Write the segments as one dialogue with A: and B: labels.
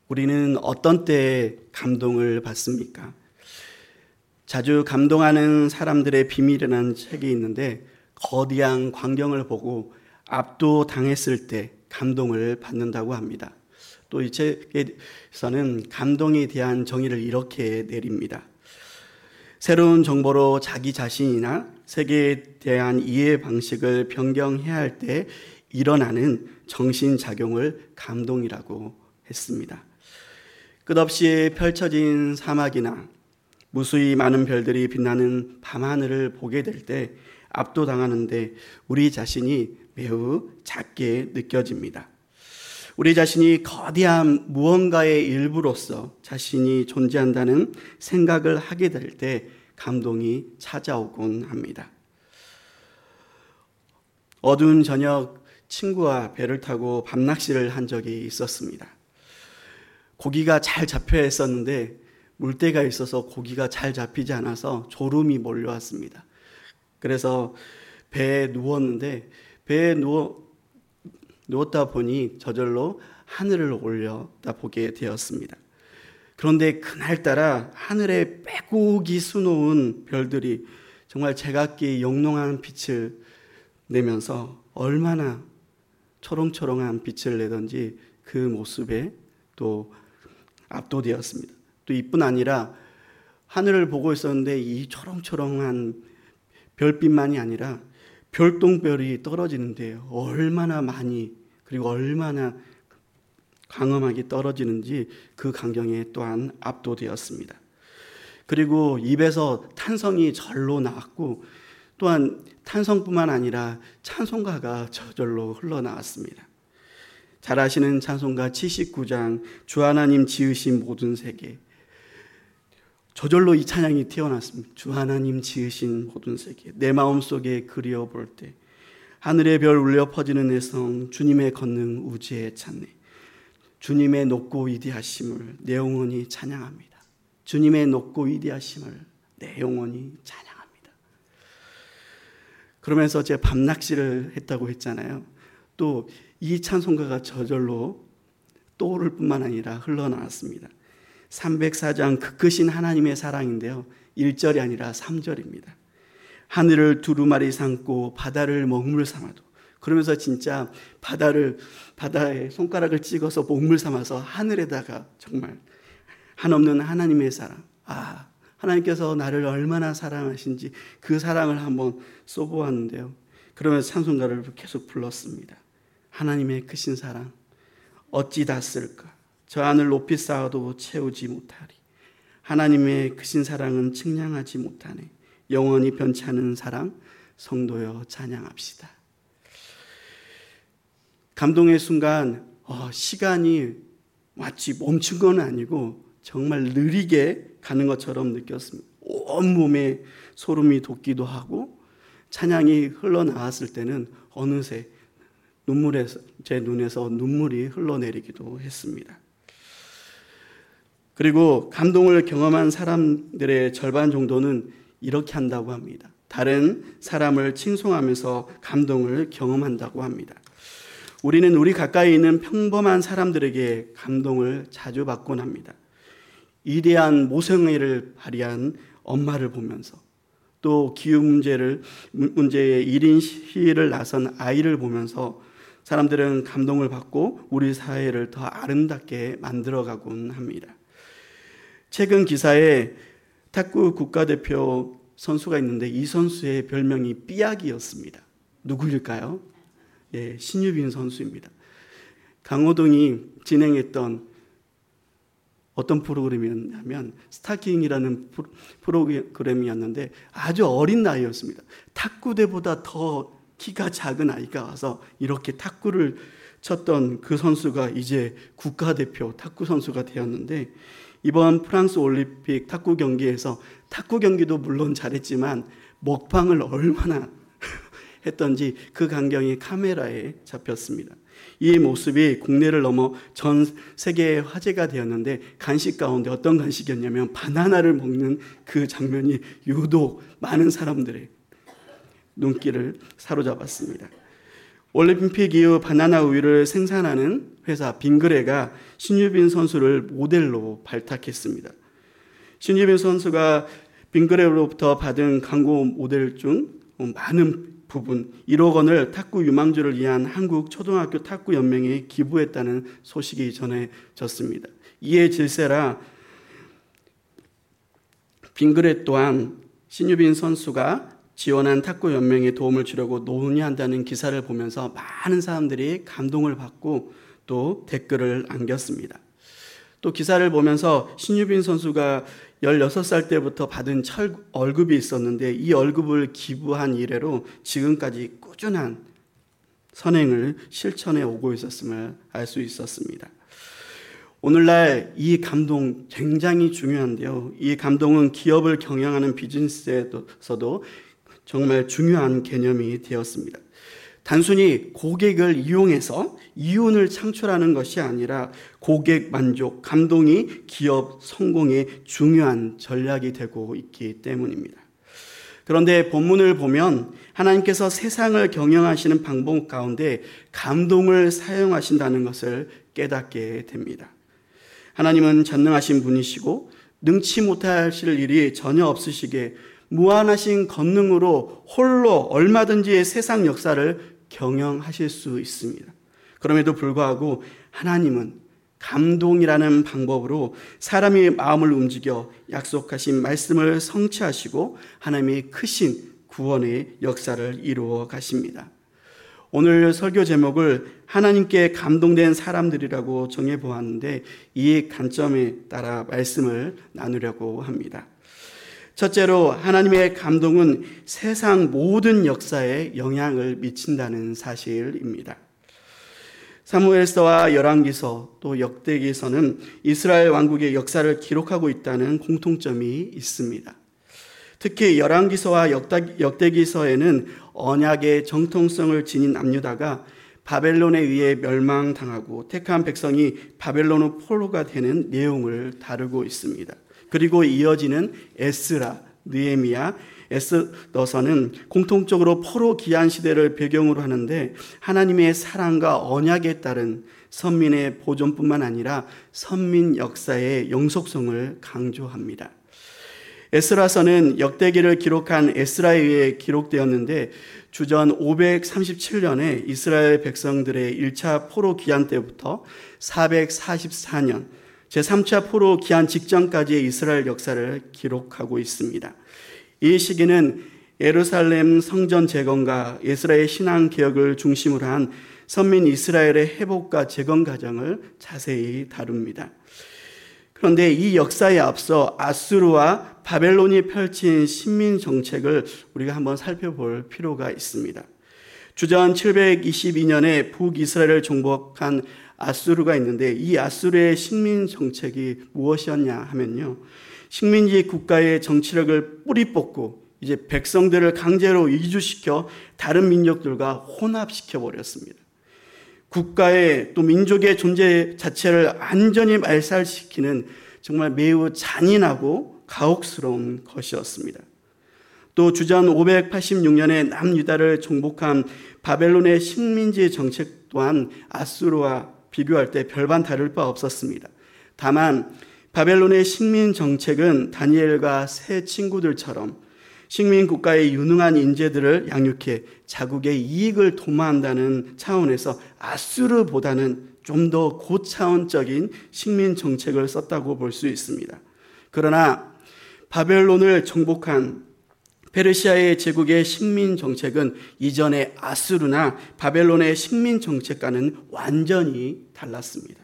A: 우리는 어떤 때에 감동을 받습니까? 자주 감동하는 사람들의 비밀이라는 책이 있는데 거대한 광경을 보고 압도당했을 때 감동을 받는다고 합니다. 또 이 책에서는 감동에 대한 정의를 이렇게 내립니다. 새로운 정보로 자기 자신이나 세계에 대한 이해 방식을 변경해야 할 때 일어나는 정신작용을 감동이라고 했습니다. 끝없이 펼쳐진 사막이나 무수히 많은 별들이 빛나는 밤하늘을 보게 될 때 압도당하는데 우리 자신이 매우 작게 느껴집니다. 우리 자신이 거대한 무언가의 일부로서 자신이 존재한다는 생각을 하게 될 때 감동이 찾아오곤 합니다. 어두운 저녁 친구와 배를 타고 밤낚시를 한 적이 있었습니다. 고기가 잘 잡혀야 했었는데 물때가 있어서 고기가 잘 잡히지 않아서 졸음이 몰려왔습니다. 그래서 배에 누웠는데 배에 누웠다 보니 저절로 하늘을 올려다보게 되었습니다. 그런데 그날따라 하늘에 빼곡히 수놓은 별들이 정말 제각기 영롱한 빛을 내면서 얼마나 초롱초롱한 빛을 내던지 그 모습에 또 압도되었습니다. 또 이뿐 아니라 하늘을 보고 있었는데 이 초롱초롱한 별빛만이 아니라 별똥별이 떨어지는데 얼마나 많이 그리고 얼마나 광범하게 떨어지는지 그 광경에 또한 압도되었습니다. 그리고 입에서 탄성이 절로 나왔고 또한 탄성뿐만 아니라 찬송가가 저절로 흘러나왔습니다. 잘 아시는 찬송가 79장 주 하나님 지으신 모든 세계, 저절로 이 찬양이 튀어났습니다. 주 하나님 지으신 모든 세계, 내 마음속에 그리워볼 때 하늘의 별 울려 퍼지는 내성, 주님의 권능 우주에 찾네. 주님의 높고 위대하심을 내 영혼이 찬양합니다. 주님의 높고 위대하심을 내 영혼이 찬양합니다. 그러면서 제가 밤낚시를 했다고 했잖아요. 또 이 찬송가가 저절로 떠오를 뿐만 아니라 흘러나왔습니다. 304장 그 크신 하나님의 사랑인데요. 1절이 아니라 3절입니다. 하늘을 두루마리 삼고 바다를 먹물 삼아도, 그러면서 진짜 바다에 손가락을 찍어서 먹물 삼아서 하늘에다가 정말 한없는 하나님의 사랑, 하나님께서 나를 얼마나 사랑하신지 그 사랑을 한번 쏘보았는데요. 그러면서 찬송가를 계속 불렀습니다. 하나님의 크신 사랑 어찌 다 쓸까? 저 하늘 높이 쌓아도 채우지 못하리. 하나님의 크신 사랑은 측량하지 못하네. 영원히 변치 않은 사랑 성도여 찬양합시다. 감동의 순간 시간이 마치 멈춘 건 아니고 정말 느리게 가는 것처럼 느꼈습니다. 온몸에 소름이 돋기도 하고 찬양이 흘러나왔을 때는 어느새 제 눈에서 눈물이 흘러내리기도 했습니다. 그리고 감동을 경험한 사람들의 절반 정도는 이렇게 한다고 합니다. 다른 사람을 칭송하면서 감동을 경험한다고 합니다. 우리는 우리 가까이 있는 평범한 사람들에게 감동을 자주 받곤 합니다. 위대한 모성애를 발휘한 엄마를 보면서, 또 기후 문제에 1인 시위를 나선 아이를 보면서 사람들은 감동을 받고 우리 사회를 더 아름답게 만들어가곤 합니다. 최근 기사에 탁구 국가대표 선수가 있는데 이 선수의 별명이 삐약이었습니다. 누구일까요? 신유빈 선수입니다. 강호동이 진행했던 어떤 프로그램이었냐면 스타킹이라는 프로그램이었는데 아주 어린 나이였습니다. 탁구대보다 더 키가 작은 아이가 와서 이렇게 탁구를 쳤던 그 선수가 이제 국가대표 탁구 선수가 되었는데, 이번 프랑스 올림픽 탁구 경기에서 탁구 경기도 물론 잘했지만 먹방을 얼마나 했던지 그 광경이 카메라에 잡혔습니다. 이 모습이 국내를 넘어 전 세계에 화제가 되었는데, 간식 가운데 어떤 간식이었냐면 바나나를 먹는 그 장면이 유독 많은 사람들의 눈길을 사로잡았습니다. 올림픽 이후 바나나 우유를 생산하는 회사 빙그레가 신유빈 선수를 모델로 발탁했습니다. 신유빈 선수가 빙그레로부터 받은 광고 모델 중 많은 부분 1억 원을 탁구 유망주를 위한 한국 초등학교 탁구 연맹에 기부했다는 소식이 전해졌습니다. 이에 질세라 빙그레 또한 신유빈 선수가 지원한 탁구 연맹에 도움을 주려고 논의한다는 기사를 보면서 많은 사람들이 감동을 받고 또 댓글을 남겼습니다. 또 기사를 보면서 신유빈 선수가 16살 때부터 받은 월급이 있었는데 이 월급을 기부한 이래로 지금까지 꾸준한 선행을 실천해 오고 있었음을 알 수 있었습니다. 오늘날 이 감동 굉장히 중요한데요. 이 감동은 기업을 경영하는 비즈니스에서도 정말 중요한 개념이 되었습니다. 단순히 고객을 이용해서 이윤을 창출하는 것이 아니라 고객 만족, 감동이 기업 성공의 중요한 전략이 되고 있기 때문입니다. 그런데 본문을 보면 하나님께서 세상을 경영하시는 방법 가운데 감동을 사용하신다는 것을 깨닫게 됩니다. 하나님은 전능하신 분이시고 능치 못하실 일이 전혀 없으시게 무한하신 권능으로 홀로 얼마든지 세상 역사를 경영하실 수 있습니다. 그럼에도 불구하고 하나님은 감동이라는 방법으로 사람의 마음을 움직여 약속하신 말씀을 성취하시고 하나님의 크신 구원의 역사를 이루어 가십니다. 오늘 설교 제목을 하나님께 감동된 사람들이라고 정해보았는데 이 관점에 따라 말씀을 나누려고 합니다. 첫째로 하나님의 감동은 세상 모든 역사에 영향을 미친다는 사실입니다. 사무엘서와 열왕기서 또 역대기서는 이스라엘 왕국의 역사를 기록하고 있다는 공통점이 있습니다. 특히 열왕기서와 역대기서에는 언약의 정통성을 지닌 남유다가 바벨론에 의해 멸망당하고 택한 백성이 바벨론의 포로가 되는 내용을 다루고 있습니다. 그리고 이어지는 에스라, 느헤미야, 에스더서는 공통적으로 포로 기한 시대를 배경으로 하는데 하나님의 사랑과 언약에 따른 선민의 보존뿐만 아니라 선민 역사의 영속성을 강조합니다. 에스라서는 역대기를 기록한 에스라에 의해 기록되었는데 주전 537년에 이스라엘 백성들의 1차 포로 기한 때부터 444년 제3차 포로 기한 직전까지의 이스라엘 역사를 기록하고 있습니다. 이 시기는 예루살렘 성전 재건과 에스라의 신앙 개혁을 중심으로 한 선민 이스라엘의 회복과 재건 과정을 자세히 다룹니다. 그런데 이 역사에 앞서 아수르와 바벨론이 펼친 식민 정책을 우리가 한번 살펴볼 필요가 있습니다. 주전 722년에 북이스라엘을 정복한 아수르가 있는데 이 아수르의 식민 정책이 무엇이었냐 하면요. 식민지 국가의 정치력을 뿌리 뽑고 이제 백성들을 강제로 이주시켜 다른 민족들과 혼합시켜 버렸습니다. 국가의 또 민족의 존재 자체를 완전히 말살시키는 정말 매우 잔인하고 가혹스러운 것이었습니다. 또 주전 586년에 남유다를 정복한 바벨론의 식민지 정책 또한 아수르와 비교할 때 별반 다를 바 없었습니다. 다만 바벨론의 식민 정책은 다니엘과 세 친구들처럼 식민 국가의 유능한 인재들을 양육해 자국의 이익을 도모한다는 차원에서 아수르보다는 좀 더 고차원적인 식민 정책을 썼다고 볼 수 있습니다. 그러나 바벨론을 정복한 페르시아의 제국의 식민 정책은 이전의 아수르나 바벨론의 식민 정책과는 완전히 달랐습니다.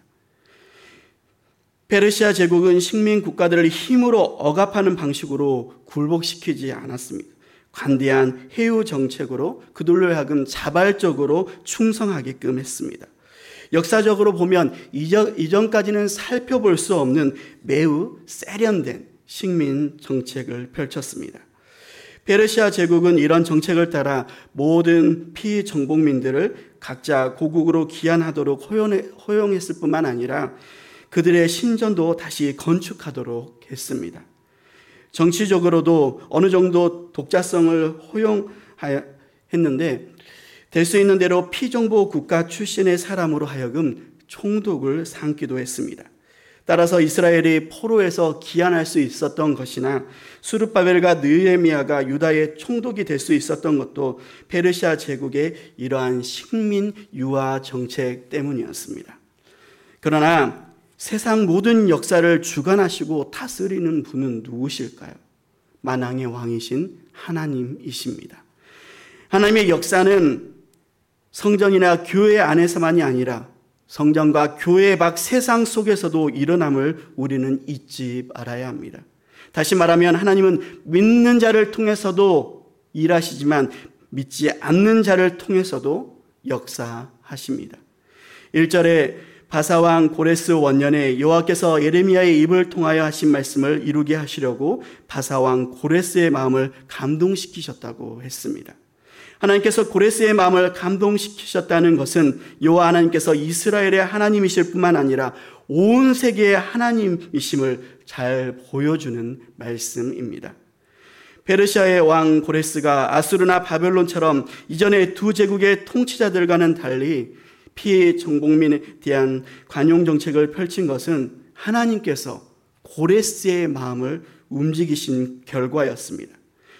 A: 페르시아 제국은 식민 국가들을 힘으로 억압하는 방식으로 굴복시키지 않았습니다. 관대한 해유 정책으로 그들로 하여금 자발적으로 충성하게끔 했습니다. 역사적으로 보면 이전까지는 살펴볼 수 없는 매우 세련된 식민 정책을 펼쳤습니다. 페르시아 제국은 이런 정책을 따라 모든 피정복민들을 각자 고국으로 귀환하도록 허용했을 뿐만 아니라 그들의 신전도 다시 건축하도록 했습니다. 정치적으로도 어느 정도 독자성을 허용했는데 될 수 있는 대로 피정보 국가 출신의 사람으로 하여금 총독을 삼기도 했습니다. 따라서 이스라엘이 포로에서 귀환할 수 있었던 것이나 수르바벨과 느헤미야가 유다의 총독이 될 수 있었던 것도 페르시아 제국의 이러한 식민 유화 정책 때문이었습니다. 그러나 세상 모든 역사를 주관하시고 다스리는 분은 누구실까요? 만왕의 왕이신 하나님이십니다. 하나님의 역사는 성전이나 교회 안에서만이 아니라 성전과 교회 밖 세상 속에서도 일어남을 우리는 잊지 말아야 합니다. 다시 말하면 하나님은 믿는 자를 통해서도 일하시지만 믿지 않는 자를 통해서도 역사하십니다. 1절에 바사왕 고레스 원년에 여호와께서 예레미야의 입을 통하여 하신 말씀을 이루게 하시려고 바사왕 고레스의 마음을 감동시키셨다고 했습니다. 하나님께서 고레스의 마음을 감동시키셨다는 것은 여호와 하나님께서 이스라엘의 하나님이실 뿐만 아니라 온 세계의 하나님이심을 잘 보여주는 말씀입니다. 페르시아의 왕 고레스가 아수르나 바벨론처럼 이전의 두 제국의 통치자들과는 달리 피해 정복민에 대한 관용 정책을 펼친 것은 하나님께서 고레스의 마음을 움직이신 결과였습니다.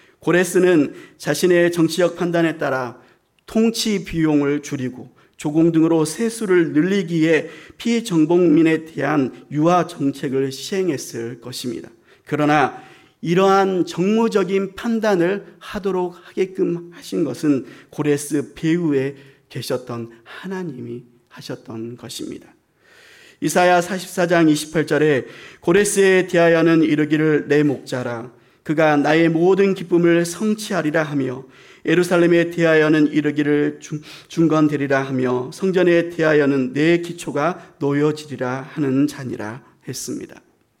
A: 고레스는 자신의 정치적 판단에 따라 통치 비용을 줄이고 조공 등으로 세수를 늘리기에 피해 정복민에 대한 유화 정책을 시행했을 것입니다. 그러나 이러한 정무적인 판단을 하도록 하게끔 하신 것은 고레스 배후에 계셨던 하나님이 하셨던 것입니다. 이사야 44장 28절에 고레스에 대하여는 이르기를 내 목자라 그가 나의 모든 기쁨을 성취하리라 하며 예루살렘에 대하여는 이르기를 중건되리라 하며 성전에 대하여는 내 기초가 놓여지리라 하는 자니라 했습니다.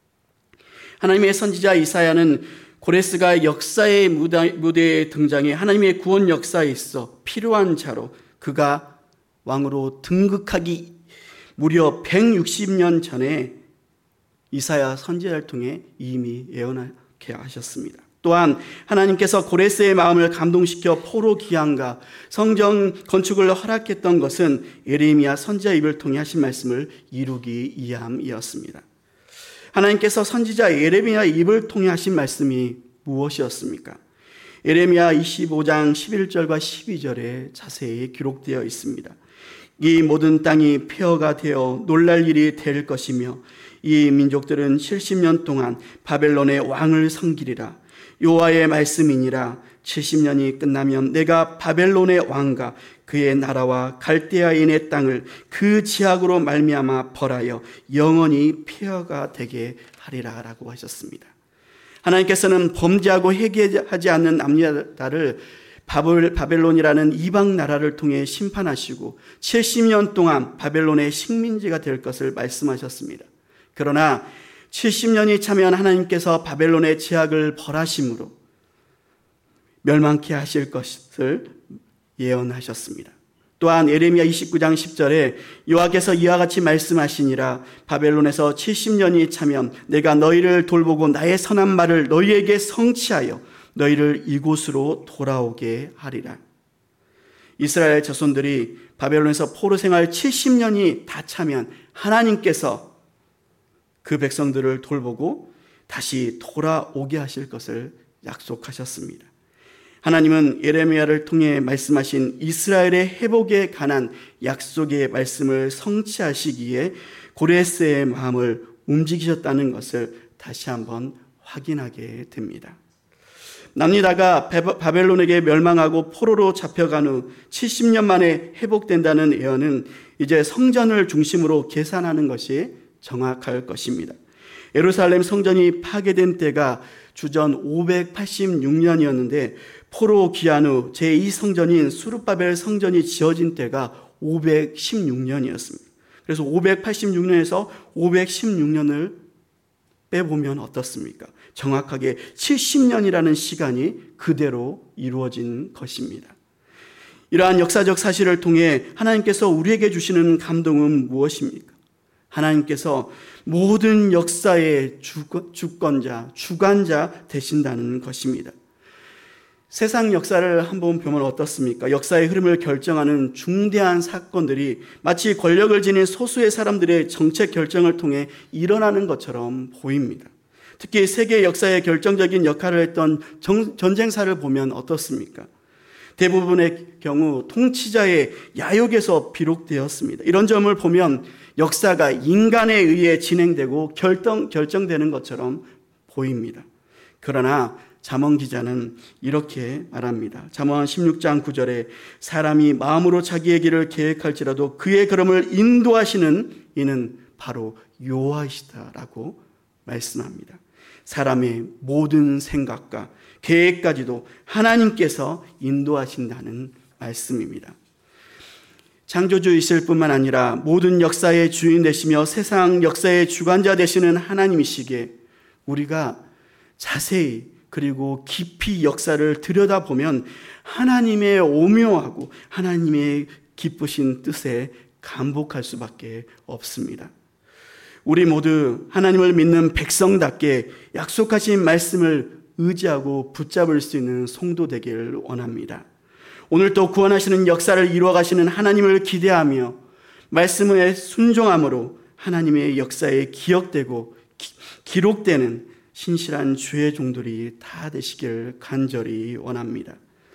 A: 하나님의 선지자 이사야는 고레스가 역사의 무대에 등장해 하나님의 구원 역사에 있어 필요한 자로 그가 왕으로 등극하기 무려 160년 전에 이사야 선지자를 통해 이미 예언하게 하셨습니다. 또한 하나님께서 고레스의 마음을 감동시켜 포로 귀환과 성전 건축을 허락했던 것은 예레미야 선지자 입을 통해 하신 말씀을 이루기 위함이었습니다. 하나님께서 선지자 예레미야 입을 통해 하신 말씀이 무엇이었습니까? 예레미야 25장 11절과 12절에 자세히 기록되어 있습니다. 이 모든 땅이 폐허가 되어 놀랄 일이 될 것이며 이 민족들은 70년 동안 바벨론의 왕을 섬기리라. 여호와의 말씀이니라. 70년이 끝나면 내가 바벨론의 왕과 그의 나라와 갈대아인의 땅을 그 지학으로 말미암아 벌하여 영원히 폐허가 되게 하리라 라고 하셨습니다. 하나님께서는 범죄하고 회개하지 않는 남유다를 바벨론이라는 이방 나라를 통해 심판하시고 70년 동안 바벨론의 식민지가 될 것을 말씀하셨습니다. 그러나 70년이 차면 하나님께서 바벨론의 제약을 벌하심으로 멸망케 하실 것을 예언하셨습니다. 또한 예레미야 29장 10절에 여호와께서 이와 같이 말씀하시니라. 바벨론에서 70년이 차면 내가 너희를 돌보고 나의 선한 말을 너희에게 성취하여 너희를 이곳으로 돌아오게 하리라. 이스라엘 자손들이 바벨론에서 포로 생활 70년이 다 차면 하나님께서 그 백성들을 돌보고 다시 돌아오게 하실 것을 약속하셨습니다. 하나님은 예레미야를 통해 말씀하신 이스라엘의 회복에 관한 약속의 말씀을 성취하시기에 고레스의 마음을 움직이셨다는 것을 다시 한번 확인하게 됩니다. 남유다가 바벨론에게 멸망하고 포로로 잡혀간 후 70년 만에 회복된다는 예언은 이제 성전을 중심으로 계산하는 것이 정확할 것입니다. 예루살렘 성전이 파괴된 때가 주전 586년이었는데 포로 귀환 후 제2성전인 수르바벨 성전이 지어진 때가 516년이었습니다. 그래서 586년에서 516년을 빼보면 어떻습니까? 정확하게 70년이라는 시간이 그대로 이루어진 것입니다. 이러한 역사적 사실을 통해 하나님께서 우리에게 주시는 감동은 무엇입니까? 하나님께서 모든 역사의 주권자, 주관자 되신다는 것입니다. 세상 역사를 한번 보면 어떻습니까? 역사의 흐름을 결정하는 중대한 사건들이 마치 권력을 지닌 소수의 사람들의 정책 결정을 통해 일어나는 것처럼 보입니다. 특히 세계 역사에 결정적인 역할을 했던 전쟁사를 보면 어떻습니까? 대부분의 경우 통치자의 야욕에서 비롯되었습니다. 이런 점을 보면 역사가 인간에 의해 진행되고 결정되는 것처럼 보입니다. 그러나 잠언 기자는 이렇게 말합니다. 잠언 16장 9절에 사람이 마음으로 자기의 길을 계획할지라도 그의 걸음을 인도하시는 이는 바로 여호와이시다라고 말씀합니다. 사람의 모든 생각과 계획까지도 하나님께서 인도하신다는 말씀입니다. 창조주이실 뿐만 아니라 모든 역사의 주인 되시며 세상 역사의 주관자 되시는 하나님이시기에 우리가 자세히 그리고 깊이 역사를 들여다보면 하나님의 오묘하고 하나님의 기쁘신 뜻에 감복할 수밖에 없습니다. 우리 모두 하나님을 믿는 백성답게 약속하신 말씀을 의지하고 붙잡을 수 있는 성도 되기를 원합니다. 오늘 또 구원하시는 역사를 이루어가시는 하나님을 기대하며 말씀에 순종함으로 하나님의 역사에 기억되고 기록되는 신실한 주의 종들이 다 되시길 간절히 원합니다.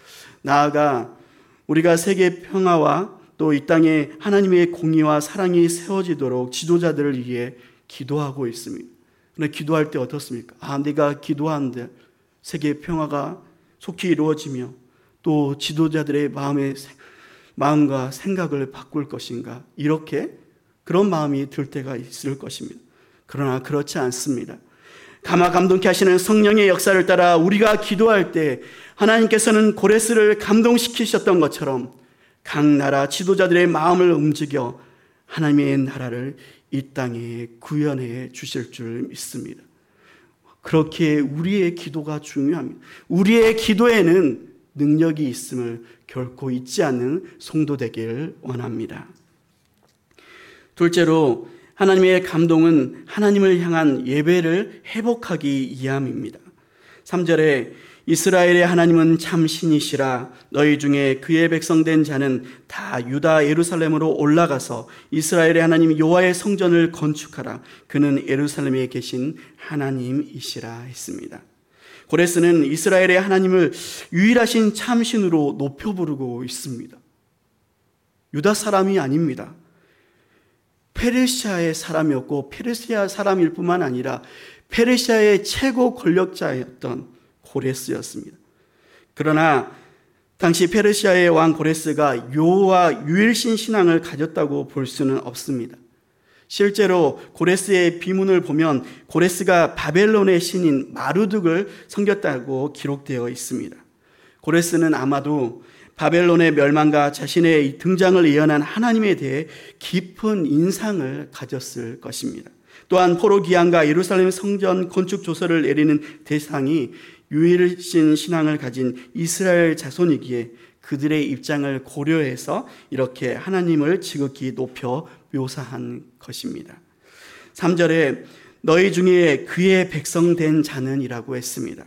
A: 나아가 우리가 세계 평화와 또 이 땅에 하나님의 공의와 사랑이 세워지도록 지도자들을 위해 기도하고 있습니다. 그런데 기도할 때 어떻습니까? 내가 기도하는데 세계 평화가 속히 이루어지며 또 지도자들의 마음과 생각을 바꿀 것인가? 이렇게 그런 마음이 들 때가 있을 것입니다. 그러나 그렇지 않습니다. 감화감동케 하시는 성령의 역사를 따라 우리가 기도할 때 하나님께서는 고레스를 감동시키셨던 것처럼 각 나라 지도자들의 마음을 움직여 하나님의 나라를 이 땅에 구현해 주실 줄 믿습니다. 그렇게 우리의 기도가 중요합니다. 우리의 기도에는 능력이 있음을 결코 잊지 않는 성도 되길 원합니다. 둘째로 하나님의 감동은 하나님을 향한 예배를 회복하기 위함입니다. 3절에 이스라엘의 하나님은 참 신이시라 너희 중에 그의 백성된 자는 다 유다 예루살렘으로 올라가서 이스라엘의 하나님 여호와의 성전을 건축하라 그는 예루살렘에 계신 하나님이시라 했습니다. 고레스는 이스라엘의 하나님을 유일하신 참신으로 높여 부르고 있습니다. 유다 사람이 아닙니다. 페르시아의 사람이었고 페르시아 사람일 뿐만 아니라 페르시아의 최고 권력자였던 고레스였습니다. 그러나 당시 페르시아의 왕 고레스가 여호와 유일신 신앙을 가졌다고 볼 수는 없습니다. 실제로 고레스의 비문을 보면 고레스가 바벨론의 신인 마르둑을 섬겼다고 기록되어 있습니다. 고레스는 아마도 바벨론의 멸망과 자신의 등장을 예언한 하나님에 대해 깊은 인상을 가졌을 것입니다. 또한 포로 기한과 예루살렘 성전 건축 조서를 내리는 대상이 유일신 신앙을 가진 이스라엘 자손이기에 그들의 입장을 고려해서 이렇게 하나님을 지극히 높여 묘사한 것입니다. 3절에 너희 중에 그의 백성된 자는 이라고 했습니다.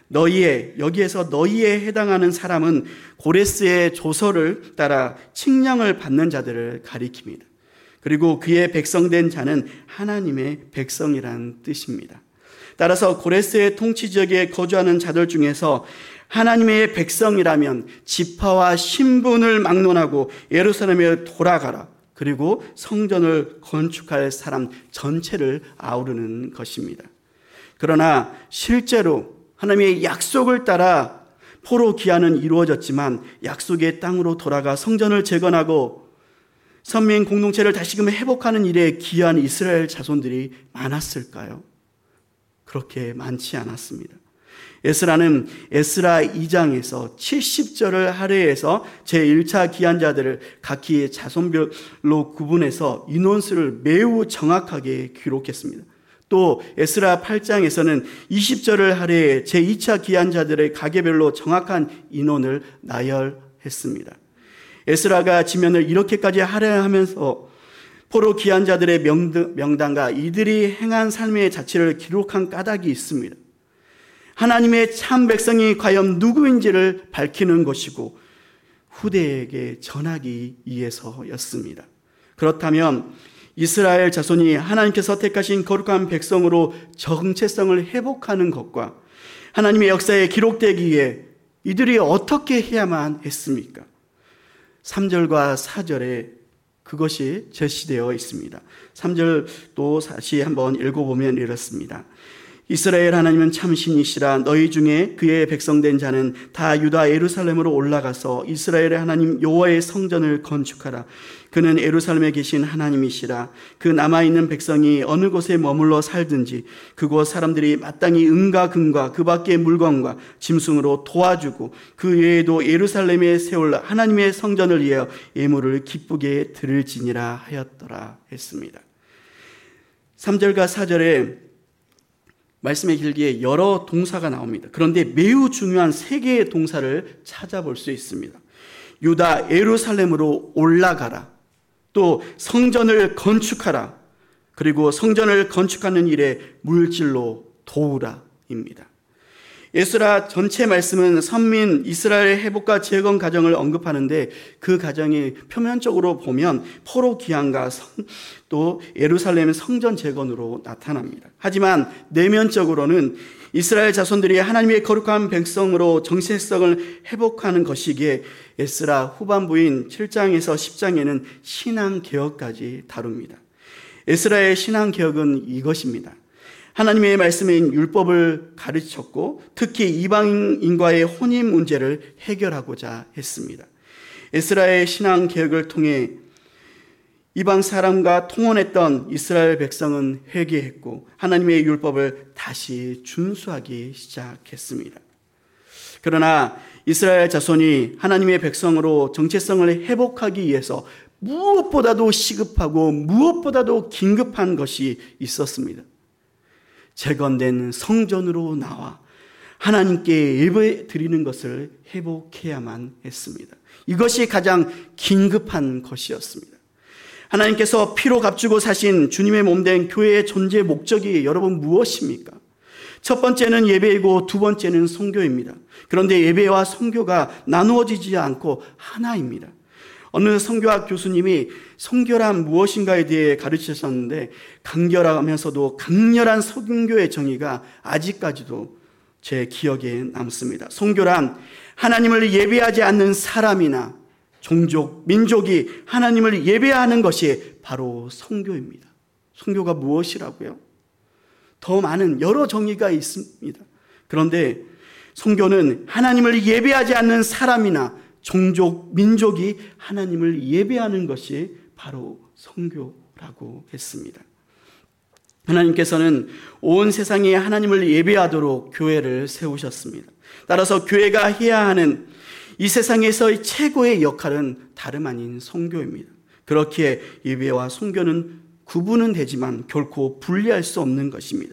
A: 여기에서 너희에 해당하는 사람은 고레스의 조서를 따라 칙령을 받는 자들을 가리킵니다. 그리고 그의 백성된 자는 하나님의 백성이란 뜻입니다. 따라서 고레스의 통치 지역에 거주하는 자들 중에서 하나님의 백성이라면 지파와 신분을 막론하고 예루살렘에 돌아가라. 그리고 성전을 건축할 사람 전체를 아우르는 것입니다. 그러나 실제로 하나님의 약속을 따라 포로 기한은 이루어졌지만 약속의 땅으로 돌아가 성전을 재건하고 선민 공동체를 다시금 회복하는 일에 기여한 이스라엘 자손들이 많았을까요? 그렇게 많지 않았습니다. 에스라는 에스라 2장에서 70절을 할애해서 제1차 기한자들을 각기 자손별로 구분해서 인원수를 매우 정확하게 기록했습니다. 또 에스라 8장에서는 20절을 할애해 제2차 기한자들의 가계별로 정확한 인원을 나열했습니다. 에스라가 지면을 이렇게까지 할애하면서 포로 기한자들의 명단과 이들이 행한 삶의 자체를 기록한 까닭이 있습니다. 하나님의 참 백성이 과연 누구인지를 밝히는 것이고 후대에게 전하기 위해서였습니다. 그렇다면 이스라엘 자손이 하나님께서 택하신 거룩한 백성으로 정체성을 회복하는 것과 하나님의 역사에 기록되기 위해 이들이 어떻게 해야만 했습니까? 3절과 4절에 그것이 제시되어 있습니다. 3절 또 다시 한번 읽어보면 이렇습니다. 이스라엘 하나님은 참 신이시라. 너희 중에 그의 백성된 자는 다 유다 예루살렘으로 올라가서 이스라엘의 하나님 여호와의 성전을 건축하라. 그는 예루살렘에 계신 하나님이시라. 그 남아있는 백성이 어느 곳에 머물러 살든지 그곳 사람들이 마땅히 은과 금과 그 밖의 물건과 짐승으로 도와주고 그 외에도 예루살렘에 세울 하나님의 성전을 위하여 예물을 기쁘게 드릴지니라 하였더라 했습니다. 3절과 4절에 말씀의 길기에 여러 동사가 나옵니다. 그런데 매우 중요한 3개의 동사를 찾아볼 수 있습니다. 유다 예루살렘으로 올라가라. 또 성전을 건축하라. 그리고 성전을 건축하는 일에 물질로 도우라입니다. 에스라 전체 말씀은 선민 이스라엘의 회복과 재건 과정을 언급하는데 그 과정이 표면적으로 보면 포로 귀환과 또 예루살렘 성전 재건으로 나타납니다. 하지만 내면적으로는 이스라엘 자손들이 하나님의 거룩한 백성으로 정체성을 회복하는 것이기에 에스라 후반부인 7장에서 10장에는 신앙개혁까지 다룹니다. 에스라의 신앙개혁은 이것입니다. 하나님의 말씀인 율법을 가르쳤고 특히 이방인과의 혼인 문제를 해결하고자 했습니다. 에스라의 신앙개혁을 통해 이방 사람과 통혼했던 이스라엘 백성은 회개했고 하나님의 율법을 다시 준수하기 시작했습니다. 그러나 이스라엘 자손이 하나님의 백성으로 정체성을 회복하기 위해서 무엇보다도 시급하고 무엇보다도 긴급한 것이 있었습니다. 재건된 성전으로 나와 하나님께 예배 드리는 것을 회복해야만 했습니다. 이것이 가장 긴급한 것이었습니다. 하나님께서 피로 값주고 사신 주님의 몸된 교회의 존재 목적이 여러분 무엇입니까? 첫 번째는 예배이고 두 번째는 선교입니다. 그런데 예배와 선교가 나누어지지 않고 하나입니다. 어느 선교학 교수님이 선교란 무엇인가에 대해 가르치셨는데 간결하면서도 강렬한 선교의 정의가 아직까지도 제 기억에 남습니다. 선교란 하나님을 예배하지 않는 사람이나 종족, 민족이 하나님을 예배하는 것이 바로 선교입니다. 선교가 무엇이라고요? 더 많은 여러 정의가 있습니다. 그런데 선교는 하나님을 예배하지 않는 사람이나 종족, 민족이 하나님을 예배하는 것이 바로 선교라고 했습니다. 하나님께서는 온 세상에 하나님을 예배하도록 교회를 세우셨습니다. 따라서 교회가 해야 하는 이 세상에서의 최고의 역할은 다름 아닌 선교입니다. 그렇기에 예배와 선교는 구분은 되지만 결코 분리할 수 없는 것입니다.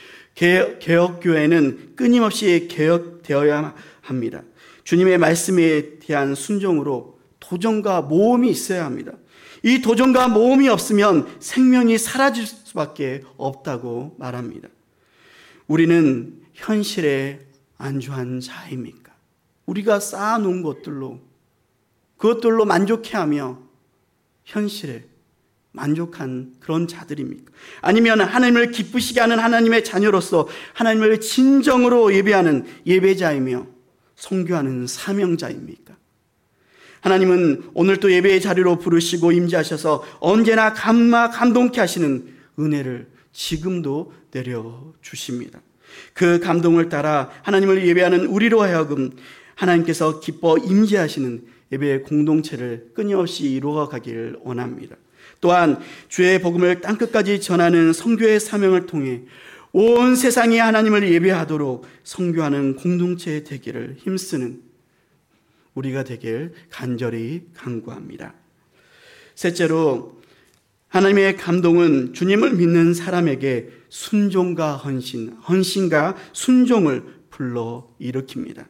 A: 개혁교회는 끊임없이 개혁되어야 합니다. 주님의 말씀에 대한 순종으로 도전과 모험이 있어야 합니다. 이 도전과 모험이 없으면 생명이 사라질 수밖에 없다고 말합니다. 우리는 현실에 안주한 자입니까? 우리가 쌓아놓은 그것들로 만족해하며 현실에 만족한 그런 자들입니까? 아니면 하나님을 기쁘시게 하는 하나님의 자녀로서 하나님을 진정으로 예배하는 예배자이며 선교하는 사명자입니까? 하나님은 오늘 또 예배의 자리로 부르시고 임재하셔서 언제나 감동케 하시는 은혜를 지금도 내려주십니다. 그 감동을 따라 하나님을 예배하는 우리로 하여금 하나님께서 기뻐 임재하시는 예배의 공동체를 끊임없이 이루어가기를 원합니다. 또한 주의 복음을 땅끝까지 전하는 선교의 사명을 통해 온 세상이 하나님을 예배하도록 선교하는 공동체 되기를 힘쓰는 우리가 되길 간절히 간구합니다. 셋째로 하나님의 감동은 주님을 믿는 사람에게 순종과 헌신과 순종을 불러일으킵니다.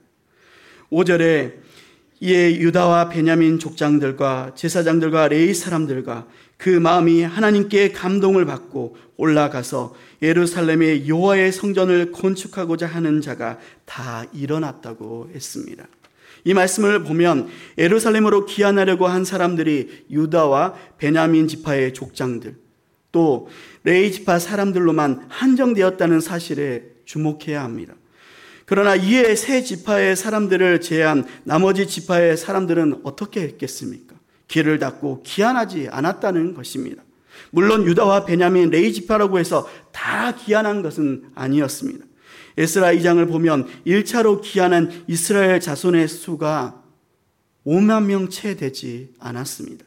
A: 5절에 이에 유다와 베냐민 족장들과 제사장들과 레위 사람들과 그 마음이 하나님께 감동을 받고 올라가서 예루살렘의 여호와의 성전을 건축하고자 하는 자가 다 일어났다고 했습니다. 이 말씀을 보면 예루살렘으로 귀환하려고 한 사람들이 유다와 베냐민 지파의 족장들, 또 레위 지파 사람들로만 한정되었다는 사실에 주목해야 합니다. 그러나 이에 세 지파의 사람들을 제외한 나머지 지파의 사람들은 어떻게 했겠습니까? 길을 닫고 귀환하지 않았다는 것입니다. 물론 유다와 베냐민, 레위 지파라고 해서 다 귀환한 것은 아니었습니다. 에스라 2장을 보면 1차로 귀환한 이스라엘 자손의 수가 5만 명 채 되지 않았습니다.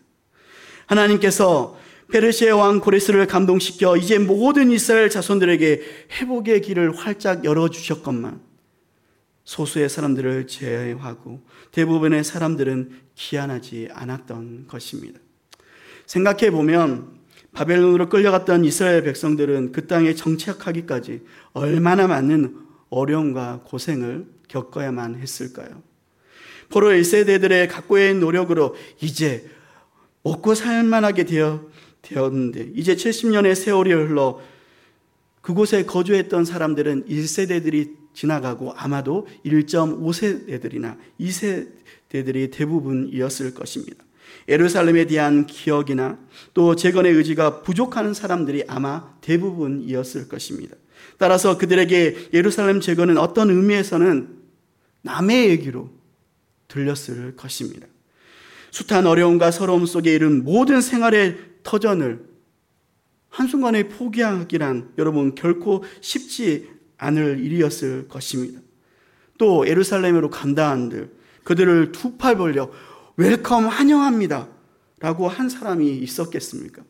A: 하나님께서 페르시아 왕 고레스를 감동시켜 이제 모든 이스라엘 자손들에게 회복의 길을 활짝 열어주셨건만 소수의 사람들을 제외하고 대부분의 사람들은 귀환하지 않았던 것입니다. 생각해 보면 바벨론으로 끌려갔던 이스라엘 백성들은 그 땅에 정착하기까지 얼마나 많은 어려움과 고생을 겪어야만 했을까요? 포로 1세대들의 각고의 노력으로 이제 먹고 살만하게 되었는데 이제 70년의 세월이 흘러 그곳에 거주했던 사람들은 1세대들이 지나가고 아마도 1.5세대들이나 2세대들이 대부분이었을 것입니다. 예루살렘에 대한 기억이나 또 재건의 의지가 부족한 사람들이 아마 대부분이었을 것입니다. 따라서 그들에게 예루살렘 재건은 어떤 의미에서는 남의 얘기로 들렸을 것입니다. 숱한 어려움과 서러움 속에 이른 모든 생활의 터전을 한순간에 포기하기란 여러분 결코 쉽지 않을 일이었을 것입니다. 또 예루살렘으로 간다 한들 그들을 두 팔 벌려 웰컴 환영합니다 라고 한 사람이 있었겠습니까?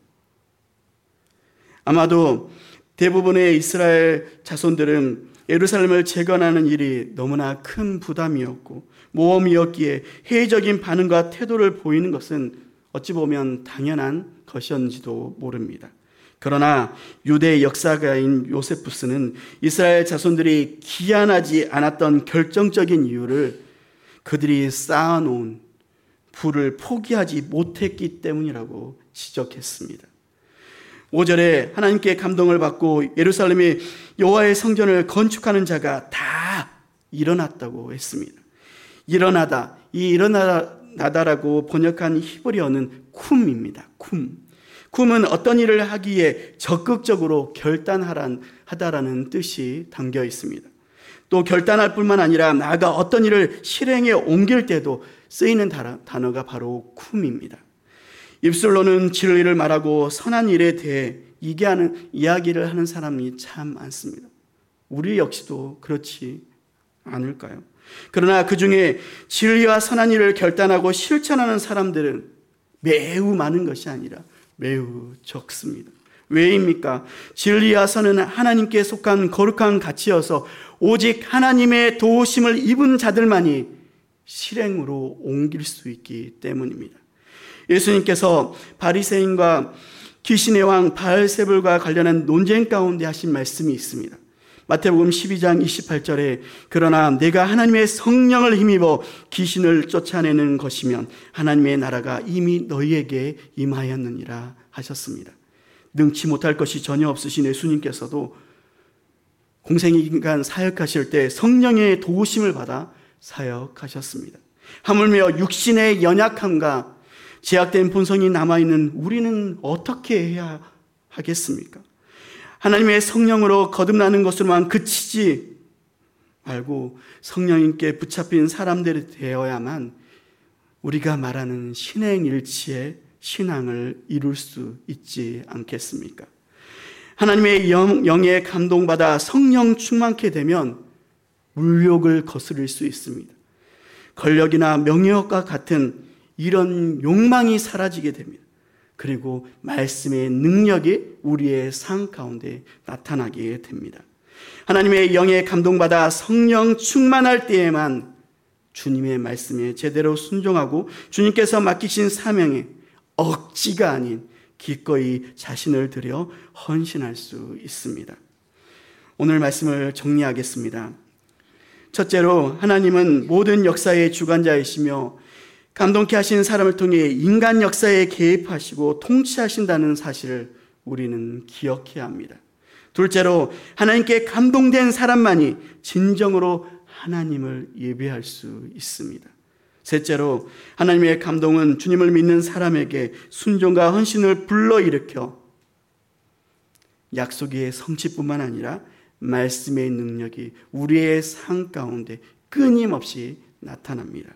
A: 아마도 대부분의 이스라엘 자손들은 예루살렘을 재건하는 일이 너무나 큰 부담이었고 모험이었기에 회의적인 반응과 태도를 보이는 것은 어찌 보면 당연한 것이었는지도 모릅니다. 그러나 유대 역사가인 요세푸스는 이스라엘 자손들이 귀환하지 않았던 결정적인 이유를 그들이 쌓아놓은 부를 포기하지 못했기 때문이라고 지적했습니다. 5절에 하나님께 감동을 받고 예루살렘의 여호와의 성전을 건축하는 자가 다 일어났다고 했습니다. 일어나다, 이 일어나다라고 번역한 히브리어는 쿰입니다. 쿰은 어떤 일을 하기에 적극적으로 결단하다라는 뜻이 담겨 있습니다. 또 결단할 뿐만 아니라 나아가 어떤 일을 실행에 옮길 때도 쓰이는 단어가 바로 쿰입니다. 입술로는 진리를 말하고 선한 일에 대해 이야기를 하는 사람이 참 많습니다. 우리 역시도 그렇지 않을까요? 그러나 그 중에 진리와 선한 일을 결단하고 실천하는 사람들은 매우 많은 것이 아니라 매우 적습니다. 왜입니까? 진리와 선은 하나님께 속한 거룩한 가치여서 오직 하나님의 도우심을 입은 자들만이 실행으로 옮길 수 있기 때문입니다. 예수님께서 바리새인과 귀신의 왕 바알세불과 관련한 논쟁 가운데 하신 말씀이 있습니다. 마태복음 12장 28절에 그러나 내가 하나님의 성령을 힘입어 귀신을 쫓아내는 것이면 하나님의 나라가 이미 너희에게 임하였느니라 하셨습니다. 능치 못할 것이 전혀 없으신 예수님께서도 공생인간 사역하실 때 성령의 도우심을 받아 사역하셨습니다. 하물며 육신의 연약함과 제약된 본성이 남아있는 우리는 어떻게 해야 하겠습니까? 하나님의 성령으로 거듭나는 것으로만 그치지 말고 성령님께 붙잡힌 사람들이 되어야만 우리가 말하는 신행일치의 신앙을 이룰 수 있지 않겠습니까? 하나님의 영에 감동받아 성령 충만케 되면 물욕을 거스릴 수 있습니다. 권력이나 명예와 같은 이런 욕망이 사라지게 됩니다. 그리고 말씀의 능력이 우리의 삶 가운데 나타나게 됩니다. 하나님의 영에 감동받아 성령 충만할 때에만 주님의 말씀에 제대로 순종하고 주님께서 맡기신 사명에 억지가 아닌 기꺼이 자신을 들여 헌신할 수 있습니다. 오늘 말씀을 정리하겠습니다. 첫째로 하나님은 모든 역사의 주관자이시며 감동케 하시는 사람을 통해 인간 역사에 개입하시고 통치하신다는 사실을 우리는 기억해야 합니다. 둘째로, 하나님께 감동된 사람만이 진정으로 하나님을 예배할 수 있습니다. 셋째로, 하나님의 감동은 주님을 믿는 사람에게 순종과 헌신을 불러일으켜 약속의 성취뿐만 아니라 말씀의 능력이 우리의 삶 가운데 끊임없이 나타납니다.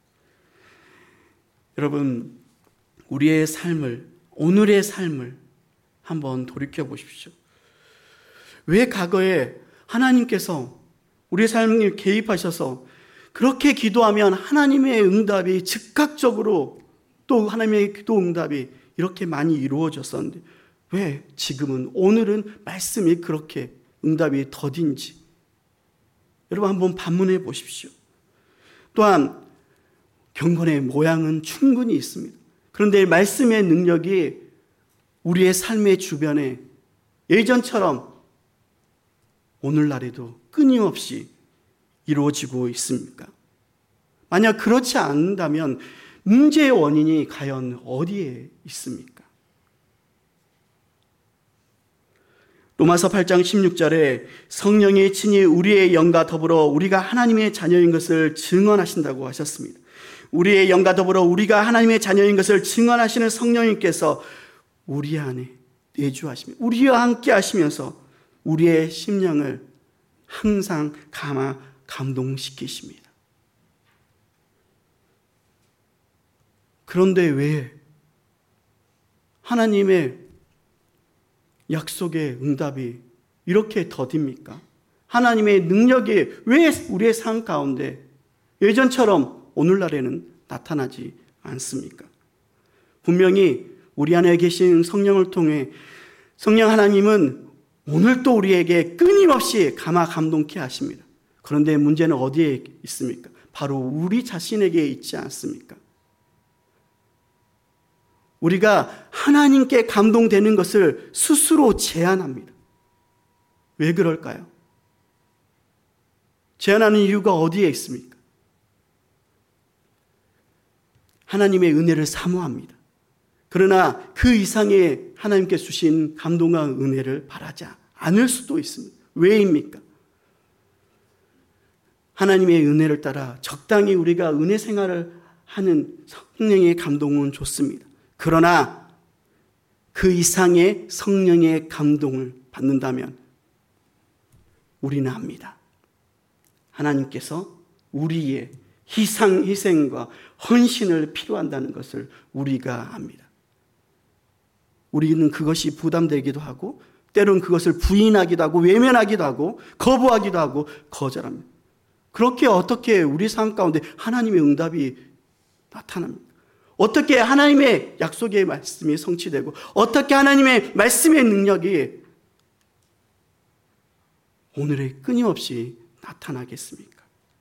A: 여러분, 우리의 삶을, 오늘의 삶을 한번 돌이켜 보십시오. 왜 과거에 하나님께서 우리의 삶에 개입하셔서 그렇게 기도하면 하나님의 응답이 즉각적으로, 또 하나님의 기도 응답이 이렇게 많이 이루어졌었는데 왜 지금은, 오늘은 말씀이 그렇게 응답이 더딘지 여러분 한번 반문해 보십시오. 또한 경건의 모양은 충분히 있습니다. 그런데 말씀의 능력이 우리의 삶의 주변에 예전처럼 오늘날에도 끊임없이 이루어지고 있습니까? 만약 그렇지 않는다면 문제의 원인이 과연 어디에 있습니까? 로마서 8장 16절에 성령이 친히 우리의 영과 더불어 우리가 하나님의 자녀인 것을 증언하신다고 하셨습니다. 우리의 영과 더불어 우리가 하나님의 자녀인 것을 증언하시는 성령님께서 우리 안에 내주하시며 우리와 함께 하시면서 우리의 심령을 항상 감동시키십니다. 그런데 왜 하나님의 약속의 응답이 이렇게 더딥니까? 하나님의 능력이 왜 우리의 삶 가운데 예전처럼 오늘날에는 나타나지 않습니까? 분명히 우리 안에 계신 성령을 통해 성령 하나님은 오늘 또 우리에게 끊임없이 감동케 하십니다. 그런데 문제는 어디에 있습니까? 바로 우리 자신에게 있지 않습니까? 우리가 하나님께 감동되는 것을 스스로 제한합니다. 왜 그럴까요? 제한하는 이유가 어디에 있습니까? 하나님의 은혜를 사모합니다. 그러나 그 이상의 하나님께 주신 감동과 은혜를 바라지 않을 수도 있습니다. 왜입니까? 하나님의 은혜를 따라 적당히 우리가 은혜 생활을 하는 성령의 감동은 좋습니다. 그러나 그 이상의 성령의 감동을 받는다면 우리는 압니다. 하나님께서 우리의 희생과 헌신을 필요한다는 것을 우리가 압니다. 우리는 그것이 부담되기도 하고 때로는 그것을 부인하기도 하고 외면하기도 하고 거부하기도 하고 거절합니다. 그렇게 어떻게 우리 삶 가운데 하나님의 응답이 나타납니까? 어떻게 하나님의 약속의 말씀이 성취되고 어떻게 하나님의 말씀의 능력이 오늘에 끊임없이 나타나겠습니까?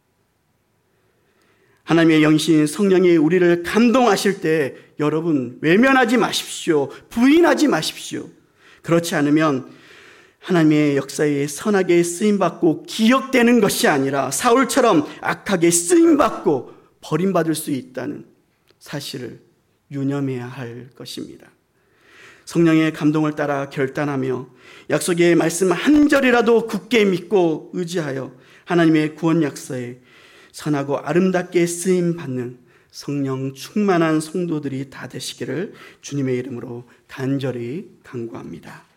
A: 하나님의 영신 성령이 우리를 감동하실 때 여러분 외면하지 마십시오. 부인하지 마십시오. 그렇지 않으면 하나님의 역사에 선하게 쓰임받고 기억되는 것이 아니라 사울처럼 악하게 쓰임받고 버림받을 수 있다는 사실을 유념해야 할 것입니다. 성령의 감동을 따라 결단하며 약속의 말씀 한 절이라도 굳게 믿고 의지하여 하나님의 구원 약속에 선하고 아름답게 쓰임받는 성령 충만한 성도들이 다 되시기를 주님의 이름으로 간절히 간구합니다.